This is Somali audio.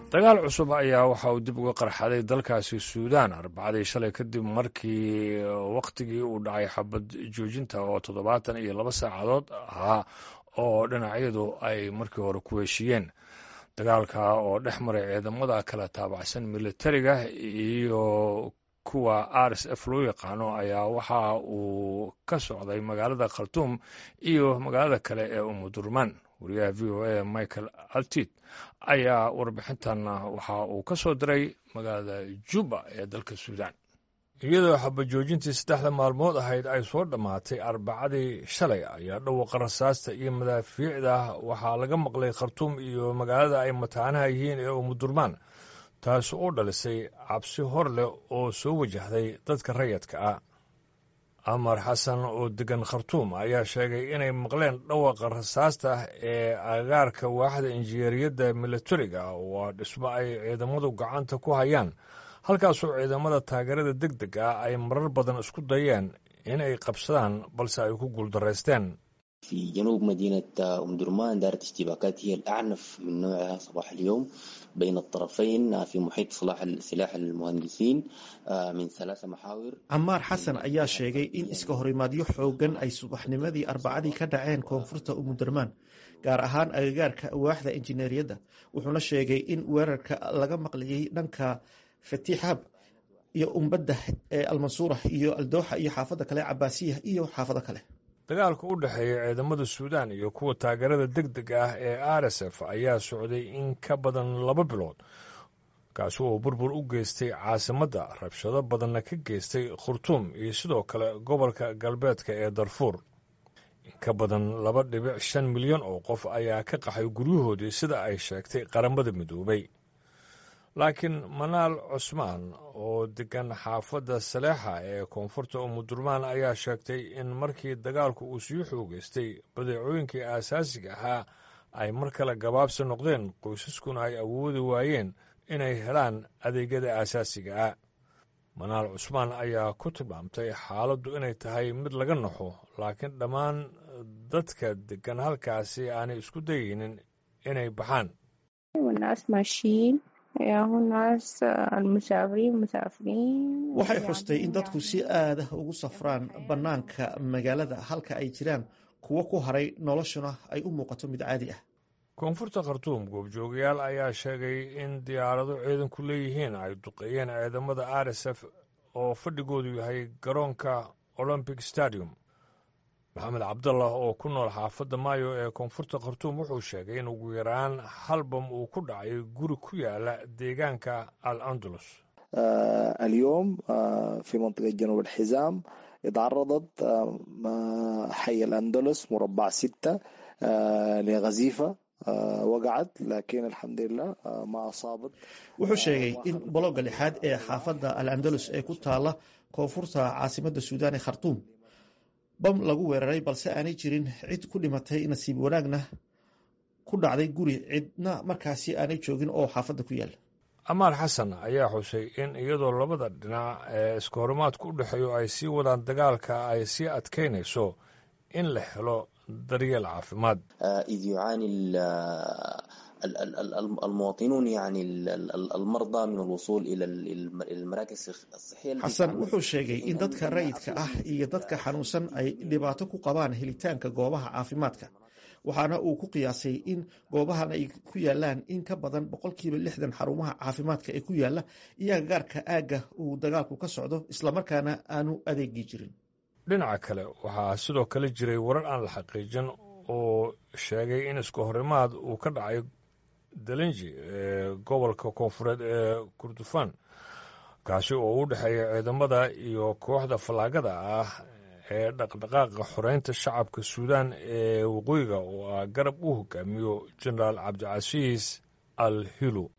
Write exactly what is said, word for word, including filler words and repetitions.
dagaal cusub ayaa waxa uu dib uga qarxaday dalkaasi suudaan arbacadii shalay kadib markii wakhtigii uu dhacay xabad joojinta oo toddobaatan iyo laba saacadood ahaa oo dhinacyadu ay markii hore ku heshiiyeen dagaalka oo dhex maray ciidamada kala taabacsan militariga iyo kuwa r s f loo yaqaano ayaa waxa uu ka socday magaalada khartuum iyo magaalada kale ee umudurman wariyaha v o a michael altid ayaa warbixintan waxa uu ka soo diray magaalada juba ee dalka suudaan iyadoo xabajoojintii saddexda maalmood ahayd ay soo dhammaatay arbacadii shalay ayaa dhawaaqa rasaasta iyo madaafiicda waxaa laga maqlay khartuum iyo magaalada ay mataanaha yihiin ee umudurmaan taas oo dhalisay cabsi hor leh oo soo wajahday dadka rayadka ah amar xasan oo degan khartuum ayaa sheegay inay maqleen dhawaaqa rasaasta ee agaarka waaxda injineeriyadda militariga waa dhismo ay ciidamadu gacanta ku hayaan halkaasoo ciidamada taageerada deg deg ah ay marar badan isku dayeen inay qabsadaan balse ay ku guuldaraysteen في جنوب مدينة أم درمان دارت اشتباكات هي الأعنف من نوعها صباح اليوم بين الطرفين في محيط سلاح سلاح المهندسين من ثلاث محاور. عمار حسن ayaa sheegay in iska horimaadyo xoogan ay subaxnimadii arbacadii ka dhaceen koonfurta Umm Durman gaar ahaan agagaarka waaxda injineeriyadda wuxuuna sheegay in weerarka laga maqlayay dhanka Fatihab iyo umbadda ee Al-Mansuura iyo Al-Dooxa iyo xaafada kale Cabaasiya iyo xaafada kale dagaalka u dhexeeya ciidamada suudaan iyo kuwa taageerada deg deg ah ee r s f ayaa socday in ka badan laba bilood kaasi oo burbur u geystay caasimadda rabshado badanna ka geystay khartuum iyo sidoo kale gobolka galbeedka ee darfuur in ka badan laba dhibic shan milyan oo qof ayaa ka qaxay guryahoodii sida ay sheegtay qaramada midoobay laakiin manaal cusmaan oo degan xaafadda saleexa ee koonfurta umudurmaan ayaa sheegtay in markii dagaalku uu sii xoogeystay badeecooyinkii aasaasiga ahaa ay mar kale gabaabsi noqdeen qoysaskuna ay awoodi waayeen inay helaan adeegyada aasaasiga ah manaal cusmaan ayaa ku tilmaamtay xaaladdu inay tahay mid laga naxo laakiin dhammaan dadka degan halkaasi aanay isku dayaynin inay baxaan waxay xustay in dadku si aad ah ugu safraan bannaanka magaalada halka ay jiraan kuwo ku haray noloshuna ay u muuqato mid caadi ah koonfurta khartuum goobjoogayaal ayaa sheegay in diyaarado ciidanku leeyihiin ay duqeeyeen ciidamada r s f oo fadhigoodu yahay garoonka olombic stadium maxamed cabdallah oo ku nool xaafadda maayo ee koonfurta khartuum wuxuu sheegay in ugu yaraan hal bam uu ku dhacay guri ku yaala deegaanka al andalus اليوم في منطقة جنوب الحزام تعرضت حي الأندلس مربع ستة لغزيفة وقعت لكن الحمد لله ما أصابت wuxuu sheegay in bologga lixaad ee xaafadda al andalus ee ku taala koonfurta caasimadda suudaan ee khartuum bam lagu weeraray balse aanay jirin cid ku dhimatay nasiib wanaagna ku dhacday guri cidna markaasi aanay joogin oo xaafadda ku yaala amaar xasan ayaa xusay in iyadoo labada dhinac ee iska horimaadku u dhexeeyo ay sii wadaan dagaalka ay sii adkaynayso in la helo daryeel caafimaad إذ يعاني المواطنون يعني المرضى من الوصول إلى المراكز الصحية xasan wuxuu sheegay in dadka rayidka ah iyo dadka xanuunsan ay dhibaato ku qabaan helitaanka goobaha caafimaadka waxaana uu ku qiyaasay in goobahan ay ku yaalaan in ka badan boqolkiiba lixdan xarumaha caafimaadka ee ku yaala iyo agagaarka aagga uu dagaalku ka socdo islamarkaana aanu adeegi jirin dhinaca kale waxaa sidoo kale jiray warar aan la xaqiijin oo sheegay in iska horimaad uu ka dhacay dalenji ee gobolka koonfureed ee kurdufaan kaasi oo u dhexeeya ciidamada iyo kooxda fallaagada ah ee dhaqdhaqaaqa xoreynta shacabka suudaan ee waqooyiga oo ah garab u hogaamiyo jenaraal cabdicasiis al hilu